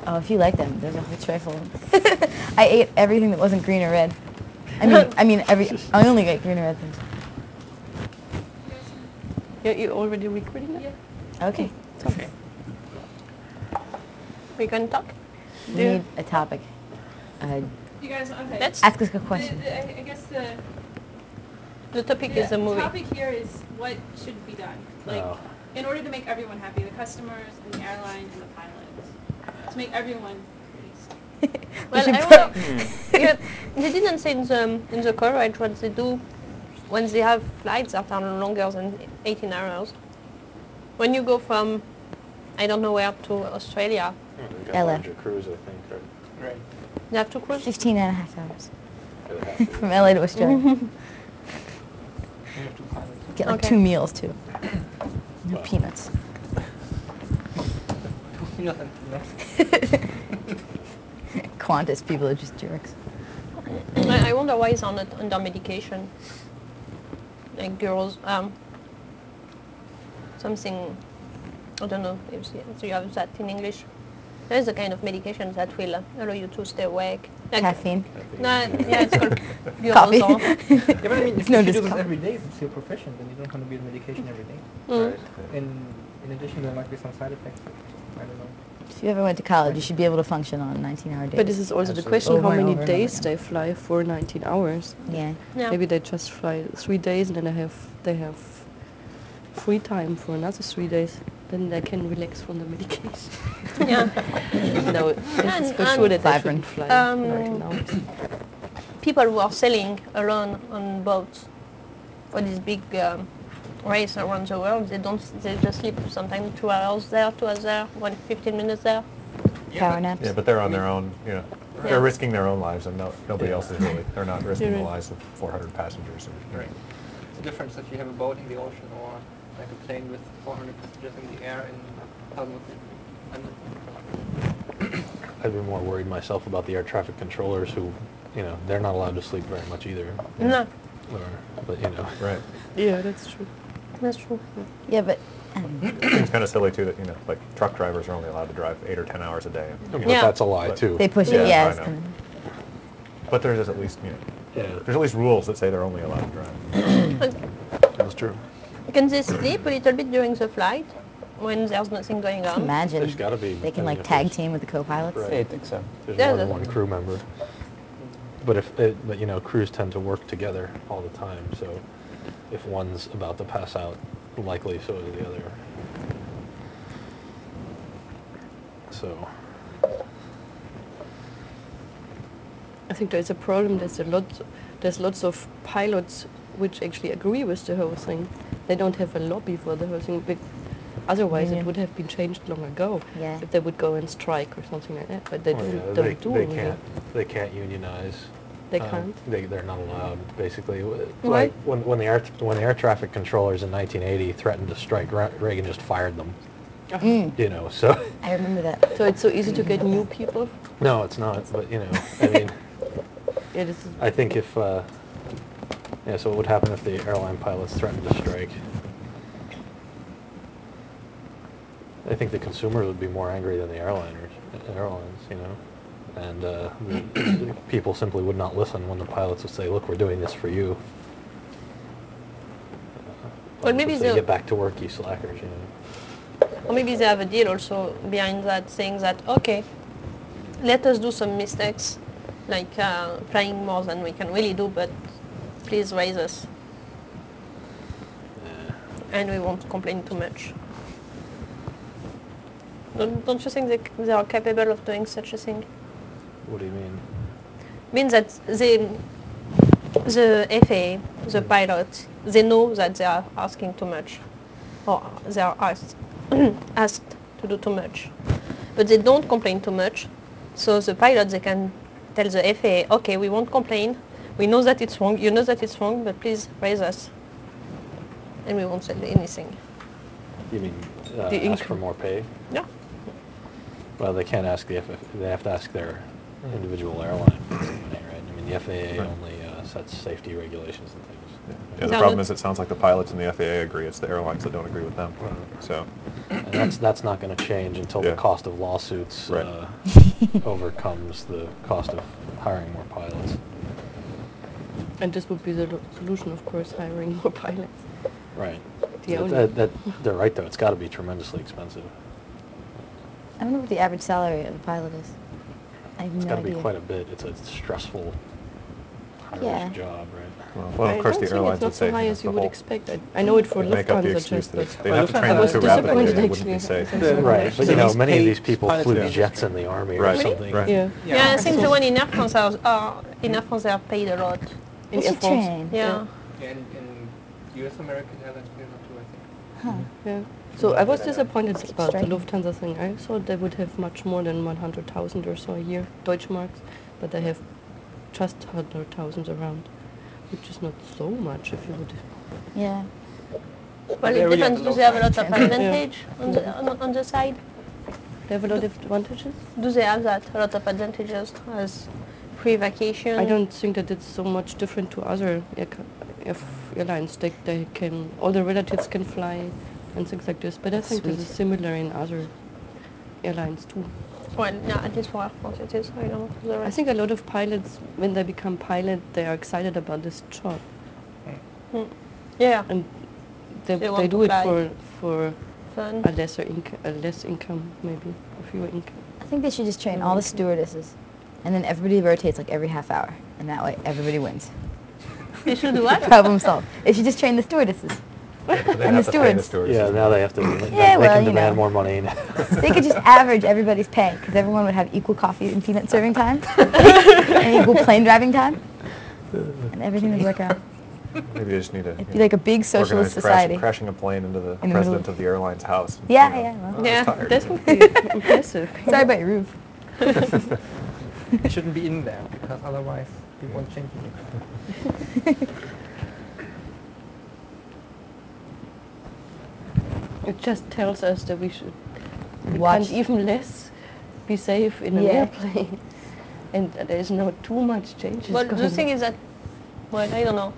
Oh, if you like them, there's a whole tray full of them. I ate everything that wasn't green or red. I only ate green or red things. Yeah, you already recording that? Yeah. Okay. Okay. We can talk. We need a topic. You guys, okay. Let's Ask us a question. I guess The topic is the movie. topic here is what should be done. Like, in order to make everyone happy, the customers and the airline and the pilots. To make everyone pleased. Well, I want yeah, they didn't say in the coverage what they do when they have flights that are longer than 18 hours. When you go from, I don't know where, to Australia, They've got LA. larger crews, I think, right? Right. you have to cruise. 15 and a half hours. Or they have to. From LA to Australia. We have 2 pilots. Get like Okay. 2 meals, too. No Wow. peanuts. Nothing. Qantas people are just jerks. I wonder why it's on under medication. Like girls, something, I don't know if you have that in English. There is a kind of medication that will allow you to stay awake. Like, Caffeine. No, yeah, it's called Coffee. Durozol. Yeah, but I mean, It's if no you do this discount. every day, it's your profession, then you don't want to be on medication every day. Mm. Right. And in addition, there might be some side effects. I don't know. If you ever went to college, you should be able to function on 19-hour days. But this is also the Absolutely. question, Over how and many over and over days again. they fly for 19 hours. Yeah. Yeah. Maybe they just fly 3 days and then they have free time for another 3 days. Then they can relax from the medication. Yeah. No, this is for And- sure that they Vibrant. shouldn't fly Um, 19 hours. People who are sailing alone on boats for this big race around the world, they just sleep sometimes 2 hours there, 2 hours there, 15 minutes there. Power naps. Yeah, but they're on their own, you know, Yeah. they're risking their own lives and nobody Yeah. else is really, they're not risking the right. lives of 400 passengers. And, Right. It's a difference if you have a boat in the ocean or like a plane with 400 passengers in the air in Hollywood. I'd be more worried myself about the air traffic controllers who, you know, they're not allowed to sleep very much either. No, But, you know. Right. Yeah, that's true. that's true. Yeah, but It seems kind of silly too that, you know, like truck drivers are only allowed to drive 8 or 10 hours a day. But Yeah. that's a lie, But- too. they push Yeah, it. Yeah, I it's know. kind of, But there's at least, you know, Yeah, there's at least rules that say they're only allowed to drive. that's true. Can they sleep a little bit during the flight when there's nothing going on? imagine. There's gotta be, They can I mean, like if tag there's- team with the co-pilots. Right. Yeah, I think so. There's Yeah, more than that's- one crew member. But you know, crews tend to work together all the time, so if one's about to pass out, likely so is the other. So, I think there's a problem. There's lots of pilots which actually agree with the whole thing. They don't have a lobby for the whole thing. Otherwise, Union. it would have been changed long ago. Yeah. If they would go and strike or something like that. But they well, yeah, don't do they it. can't, they can't unionize. They can't. They're not allowed, basically. Why? Like, when the air traffic controllers in 1980 threatened to strike, Reagan just fired them, Mm, you know, so. I remember that. So it's so easy to get new people. No, it's not, but, you know, I mean, Yeah, this is. I think if, yeah, so what would happen if the airline pilots threatened to strike? I think the consumers would be more angry than the airlines, you know? And the people simply would not listen when the pilots would say, look, we're doing this for you. Well, maybe Would say, the- get back to work, you slackers, you know? Or maybe they have a deal also behind that, saying that, okay, let us do some mistakes, like flying more than we can really do, but please raise us, Yeah. and we won't complain too much. Don't you think they are capable of doing such a thing? What do you mean? Means that the FAA, the pilot, they know that they are asking too much, or they are asked to do too much, but they don't complain too much. So the pilot, they can tell the FAA, okay, we won't complain. We know that it's wrong. You know that it's wrong, but please raise us, and we won't say anything. You mean The ask for income. more pay? Yeah. Well, they can't ask the FAA, they have to ask their individual airline for money, right? I mean, the FAA Right. only sets safety regulations and things. Yeah, the Yeah, problem but- is it sounds like the pilots and the FAA agree. It's the airlines that don't agree with them. So And that's not going to change until Yeah. the cost of lawsuits Right. overcomes the cost of hiring more pilots. And this would be the solution, of course, hiring more pilots. Right. The only- They're right, though. It's got to be tremendously expensive. I wonder what the average salary of a pilot is. I have It's no got to be idea. quite a bit. It's a stressful, Yeah. high-risk job, right? Well, I of course, don't the think airlines it's not would say so high you know, as you the would whole- expect. I know it for they'd make up the Lufthansa excuse just that that. they'd Well, have to train Lufthansa them was too rapidly. disappointed, They wouldn't be actually. safe. Yeah. Right, but So you know, these many of paid these people pilots flew in the jets industry. in the army Right. or something. Right. Yeah. Yeah, I think the so- one in Air France in Air France they are paid a lot. They In Air should France. train. Yeah. Yeah, in US American Airlines, they not too, I think. Huh. Yeah. So I was disappointed It's about the striking. Lufthansa thing. I thought they would have much more than 100,000 or so a year, Deutschmarks, but they have just 100,000 around, which is not so much if you would. Yeah. Well, They're it really depends. on the Do they have a low lot side. of advantage on the side? They have a lot of advantages. Do they have that? A lot of advantages as free vacation? I don't think that it's so much different to other airlines. They can, all the relatives can fly and things like this. But I That's think this sweet. is similar in other airlines too. Well, yeah, at least for Air France it is. I don't know. for the I rest. think a lot of pilots, when they become pilot, they are excited about this job, Yeah, and They they want do to it fly. for fun. a less income, maybe a fewer income. I think they should just train all the stewardesses, and then everybody rotates like every half hour, and that way everybody wins. They should do what? Problem solved. They should just train the stewardesses. But they'd And have the to pay the stewards. stewardesses. Yeah, now they have to. Yeah, they well, can you demand know. more money. They could just average everybody's pay, because everyone would have equal coffee and peanut serving time, and equal plane driving time, and everything would work out. Maybe they just need to It'd be like a big socialist organize society. crashing a plane into the In the president middle. of the airline's house. Yeah, You know, yeah, well. "Oh, I was Yeah, tired." That would be impressive. Sorry about your roof. It shouldn't be in there because otherwise people won't change it. It just tells us that we Watch. can't even less be safe in an Yeah. airplane, and there is no too much changes. Well, going the thing on. is that, well, I don't know.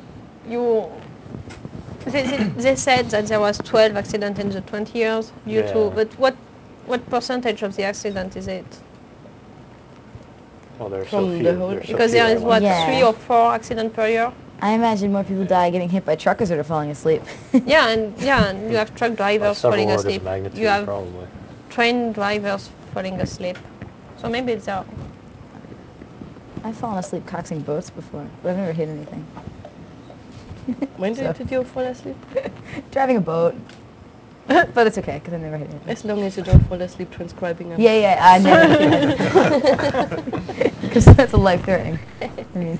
They said that there was 12 accidents in the 20 years due to, Yeah. but what percentage of the accident is it? Well, there's From so the few. whole- There's so Because few there is what, airlines. Yeah. 3 or 4 accidents per year? I imagine more people die getting hit by truckers that are falling asleep. Yeah, and you have truck By drivers several falling orders of asleep. magnitude, You have probably. train drivers falling asleep. So maybe it's out. I've fallen asleep coxing boats before, but I've never hit anything. When So- did you fall asleep? Driving a boat. But it's okay, because I never hit anything. As long as you don't fall asleep transcribing a Yeah, I never. Because that's a life-threatening. I mean,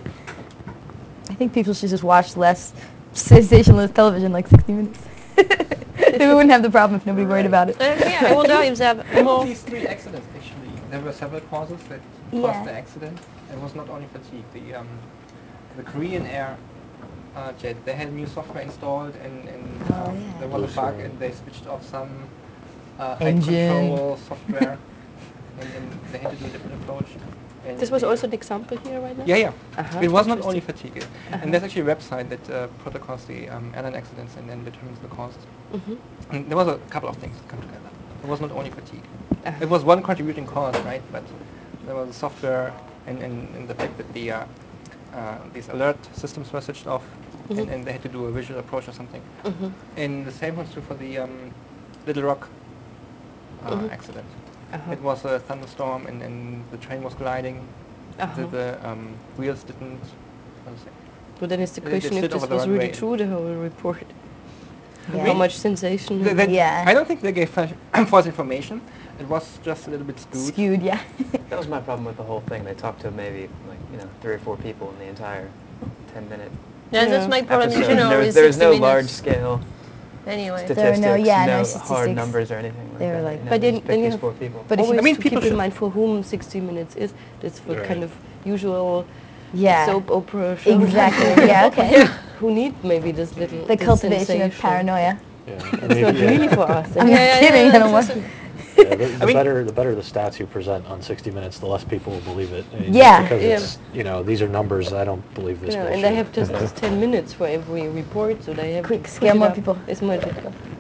I think people should just watch less sensationalist television, like 60 Minutes. Then we wouldn't have the problem if nobody worried about it. Yeah, I wonder if they have Of more. these 3 accidents, actually, there were several causes that Yeah. caused the accident. It was not only fatigue. The Korean Air jet, they had new software installed, and Oh, yeah. there was a bug, Bluestream. and they switched off some height Engine. control software, and they had to do a different approach. And This was the- also an example here right now? Yeah. Uh-huh. It was not only Interesting. fatigue. Uh-huh. And there's actually a website that protocols the airline accidents and then determines the causes. Mhm. And there was a couple of things that come together. It was not only fatigue. Uh-huh. It was one contributing cause, right? But there was software and the fact that these alert systems were switched off, Mhm. and they had to do a visual approach or something. Mhm. And the same was true for the Little Rock Mhm. accident. Uh-huh. It was a thunderstorm, and the train was gliding. Uh-huh. The wheels didn't. How to say? But then it's the They question if slid this over the was really runway. true, the whole report. Yeah. How much sensation? Yeah. I don't think they gave false information. It was just a little bit skewed. Skewed, yeah. That was my problem with the whole thing. They talked to maybe 3 or 4 people in the entire 10-minute Yeah, that's Yeah. my problem in episode. general There with was, there was 60 no minutes. large scale Anyway. statistics, no hard statistics. numbers or anything like They were that. like- you know, But they then- just then picked you these have- 4 people. But if always I mean, to people keep in should- mind for whom 60 Minutes is. That's for Right. kind of usual Yeah. soap opera shows. Exactly. Yeah, okay. Who need maybe this little The this cultivation of sensation. paranoia. Yeah. I It's mean, not yeah. really for us. I'm Yeah, not yeah, kidding. yeah, I don't that's want. Yeah, the mean- better the stats you present on 60 Minutes, the less people will believe it. I mean, Yeah. Because Yeah. it's, these are numbers. I don't believe this You know, bullshit. and they have just 10 minutes for every report, so they have Quick, to scare put it more up people. as much as possible.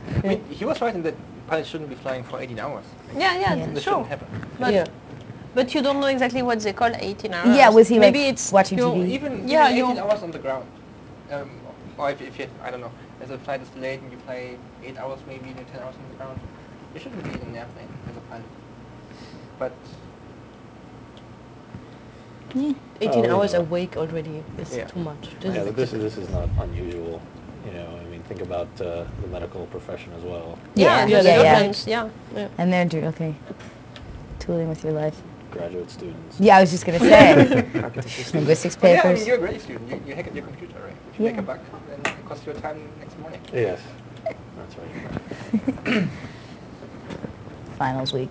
I mean, he was right in that pilots shouldn't be flying for 18 hours. Yeah, Yeah. This sure. shouldn't happen. But, Yeah. but you don't know exactly what they call 18 hours. Yeah, was he Maybe like it's watching No, TV? even Yeah, 18 you- hours on the ground. Or if you, I don't know, as a flight is delayed and you fly 8 hours maybe, then 10 hours on the ground, you shouldn't be in an airplane as a pilot. But 18 Oh, hours yeah. awake already is Yeah. too much. Yeah, but this is not unusual. You know, I mean, think about the medical profession as well. Yeah, Yeah, the yeah, yeah. students, yeah. And they're okay, tooling with your life. Graduate students. Yeah, I was just gonna say Architecture students. linguistics But yeah, I papers. mean, you're a grade student. You hack at your computer, right? If you make Yeah. a bug, then it costs you time next morning. Yes, that's right. Finals week.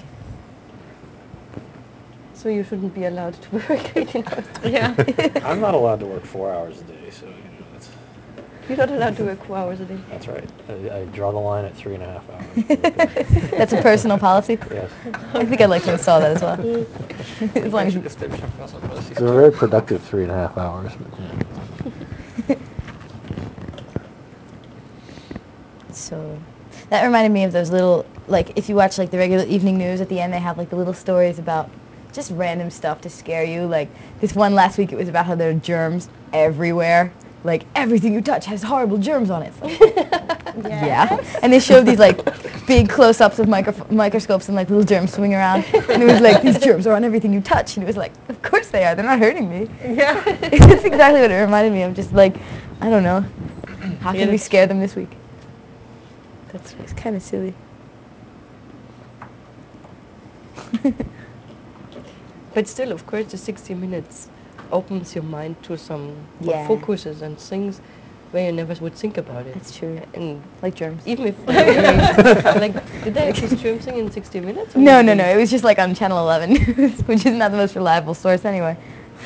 So you shouldn't be allowed to work 18 hours. Yeah. I'm not allowed to work 4 hours a day, so that's You're not allowed to work 4 hours a day. that's right. I draw the line at 3.5 hours. That's a personal policy. Yes. I think I'd like to install that as well. As long as you, establish a personal policy. It's a very productive 3.5 hours. But yeah. so that reminded me of those little, like, if you watch like the regular evening news at the end, they have like the little stories about just random stuff to scare you. Like this one last week, it was about how there are germs everywhere. Like everything you touch has horrible germs on it. It's like, yeah. And they showed these like big close-ups of microscopes and like little germs swimming around. And it was like, these germs are on everything you touch. And it was like, of course they are. They're not hurting me. Yeah. That's exactly what it reminded me of. Just like, I don't know. How Yeah, can we that's- scare them this week? It's kind of silly. But still, of course, the 60 minutes opens your mind to some or Yeah. focuses and things where you never would think about it. That's true. And Like germs. even if like, did they have this germ thing in 60 minutes? or No, was no, it- no. It was just like on Channel 11, which is not the most reliable source anyway.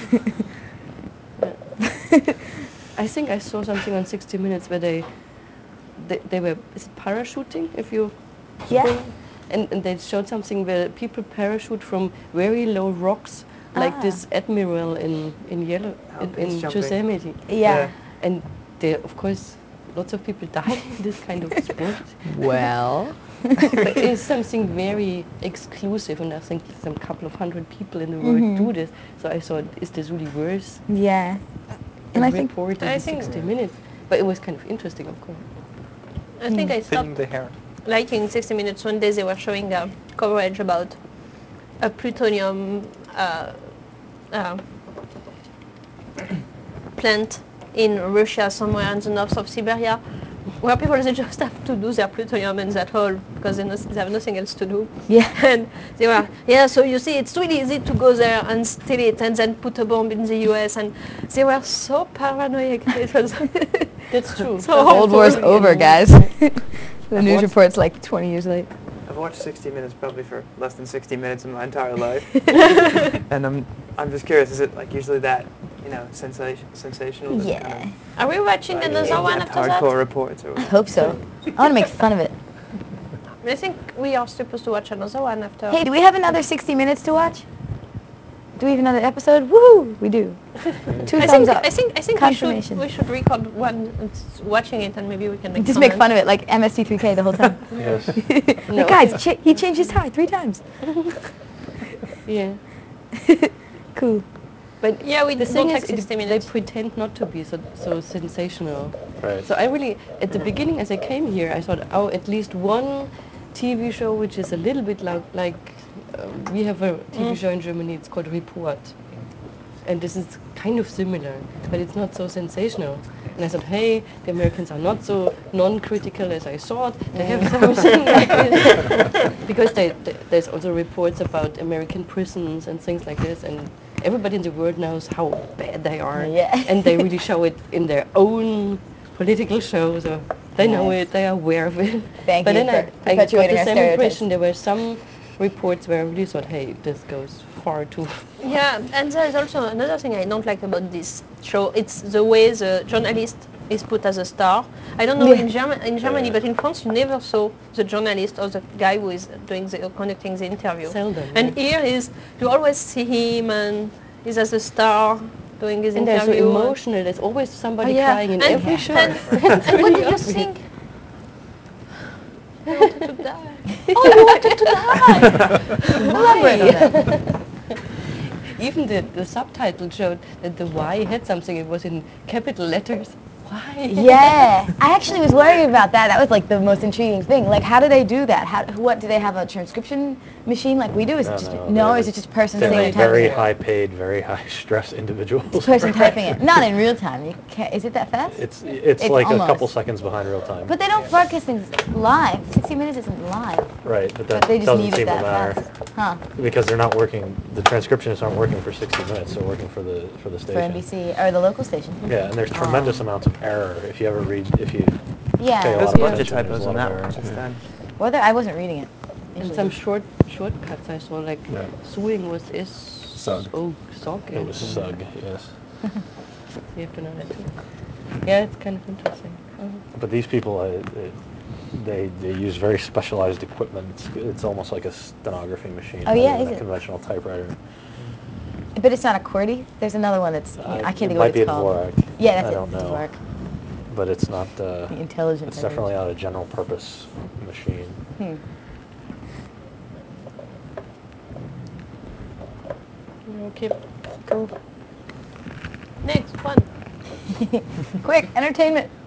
I think I saw something on 60 Minutes where they were, is it parachuting? If you Yeah. and they showed something where people parachute from very low rocks, like Ah. this admiral in yellow Oh, in base jumping. Yosemite. Yeah. And there, of course, lots of people die in this kind of sport. Well. But it's something very exclusive, and I think some couple of hundred people in the world do this. So I thought, is this really worth Yeah. And I think reported I in think- 60 Minutes? But it was kind of interesting, of course. I think I Thinning stopped the hair. liking 60 Minutes one day. They were showing coverage about a plutonium plant in Russia, somewhere in the north of Siberia, where people they just have to do their plutonium in that hole because they have nothing else to do. Yeah. And they were, so you see, it's really easy to go there and steal it and then put a bomb in the US. And they were so paranoid. It was That's true. So That's Cold War's totally over, annoying. guys. The news report's like 20 years late. I've watched 60 Minutes probably for less than 60 minutes in my entire life. And I'm just curious, is it like usually that, sensational? just kind Yeah. Are we watching of, like, another one in-depth after that? hardcore reports or I what? hope so. I want to make fun of it. I think we are supposed to watch another one after. Hey, do we have another 60 Minutes to watch? Do we have another episode? Woo! We do. Two thumbs up. I think Confirmation. we should record one and watching it and maybe we can make Just make fun of it like MST3K the whole time. Yes. No. Like, guys, he changed his tie 3 times. Yeah. Cool. But Yeah, we the don't thing like is, 60 they minutes. pretend not to be so sensational. Right. So I really, at the beginning, as I came here, I thought, oh, at least one TV show which is a little bit like we have a TV show in Germany. It's called Report, and this is kind of similar, but it's not so sensational. And I thought, hey, the Americans are not so non-critical as I thought. They have something like this. Because there's also reports about American prisons and things like this, and everybody in the world knows how bad they are. Yeah. And they really show it in their own political shows, or they know Nice. it, they are aware of it. Thank But you then for I got perpetuating the our same stereotypes. impression. There were some reports where I really thought, hey, this goes far too. Yeah, and there's also another thing I don't like about this show. It's the way the journalist is put as a star. I don't know Yeah. in Germany, Yeah. but in France you never saw the journalist or the guy who is conducting the interview. Seldom. And yeah. here you always see him and he's as a star doing his And they're so interview. emotional. There's always somebody Oh, yeah. crying in And- every show. and what do you think? I wanted to die. Oh, you wanted to die! Elaborate on that. Even the subtitle showed that the Y had something. It was in capital letters. Why? Yeah, I actually was worried about that. That was like the most intriguing thing. Like, how do they do that? What do they have a transcription machine like we do? Is it just or is it just a person sitting They're and typing very it? high-paid, very high-stress individuals. It's a person typing it, not in real time. You can't, is it that fast? It's It's like a almost. couple seconds behind real time. But they don't broadcast things live. 60 Minutes isn't live. Right, but that But they just doesn't need it seem to that matter. fast. Huh. Because they're not working, the transcriptionists aren't working for 60 Minutes, they're working for the For station. NBC or the local station. Yeah, and there's tremendous amounts of error if you ever read, if you Yeah. pay a There's lot a of bunch of attention, there's typos a in lot that of one error. instead. Whether I wasn't reading it. And some shortcuts I saw, like Yeah. suing was Sug. SOG. It was SUG, yes. You have to know that too. Yeah, it's kind of interesting. But these people, they use very specialized equipment. It's almost like a stenography machine. Oh, not yeah, even is a it? conventional typewriter. But it's not a QWERTY. There's another one that's I can't think of what It might be it's a called. Dvorak. Yeah, that's I it. don't know. Dvorak. But it's not. The intelligent. It's definitely not a general purpose machine. Okay. Cool. Next one. Quick, entertainment.